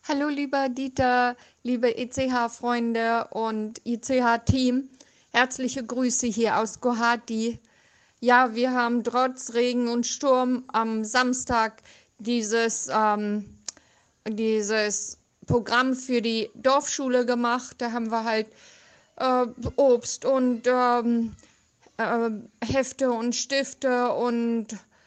Hallo lieber Dieter, liebe ECH-Freunde und ECH-Team. Herzliche Grüße hier aus Guwahati. Ja, wir haben trotz Regen und Sturm am Samstag dieses Programm für die Dorfschule gemacht. Da haben wir halt Obst und äh, Hefte und Stifte und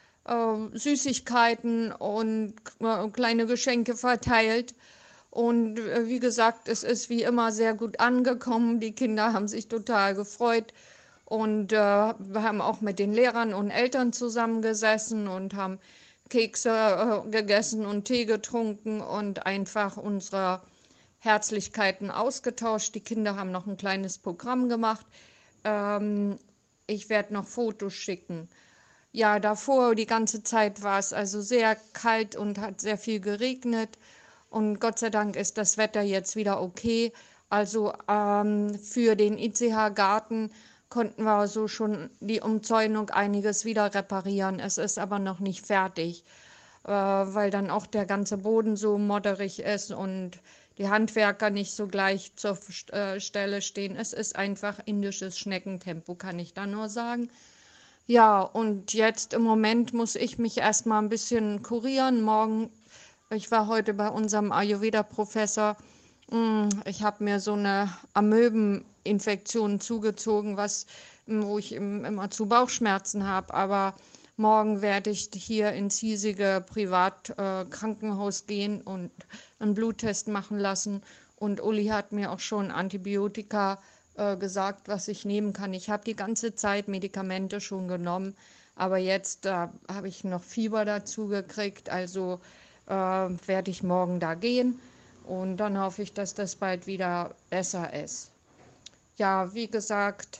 Süßigkeiten und kleine Geschenke verteilt. Und wie gesagt, es ist wie immer sehr gut angekommen. Die Kinder haben sich total gefreut. Und wir haben auch mit den Lehrern und Eltern zusammengesessen und haben Kekse gegessen und Tee getrunken und einfach unsere Herzlichkeiten ausgetauscht. Die Kinder haben noch ein kleines Programm gemacht. Ähm, Ich werde noch Fotos schicken. Ja, davor die ganze Zeit war es also sehr kalt und hat sehr viel geregnet. Und Gott sei Dank ist das Wetter jetzt wieder okay. Also für den ICH-Garten konnten wir so schon die Umzäunung einiges wieder reparieren. Es ist aber noch nicht fertig, weil dann auch der ganze Boden so modderig ist und die Handwerker nicht so gleich zur Stelle stehen. Es ist einfach indisches Schneckentempo, kann ich da nur sagen. Ja, und jetzt im Moment muss ich mich erstmal ein bisschen kurieren. Ich war heute bei unserem Ayurveda-Professor. Ich habe mir so eine Amöbeninfektion zugezogen, wo ich immer zu Bauchschmerzen habe. Aber morgen werde ich hier ins hiesige Privatkrankenhaus gehen und einen Bluttest machen lassen. Und Uli hat mir auch schon Antibiotika gesagt, was ich nehmen kann. Ich habe die ganze Zeit Medikamente schon genommen, aber jetzt habe ich noch Fieber dazu gekriegt. Also werde ich morgen da gehen und dann hoffe ich, dass das bald wieder besser ist. Ja, wie gesagt,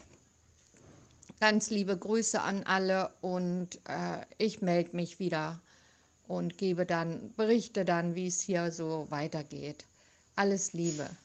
ganz liebe Grüße an alle und ich melde mich wieder und berichte dann, wie es hier so weitergeht. Alles Liebe.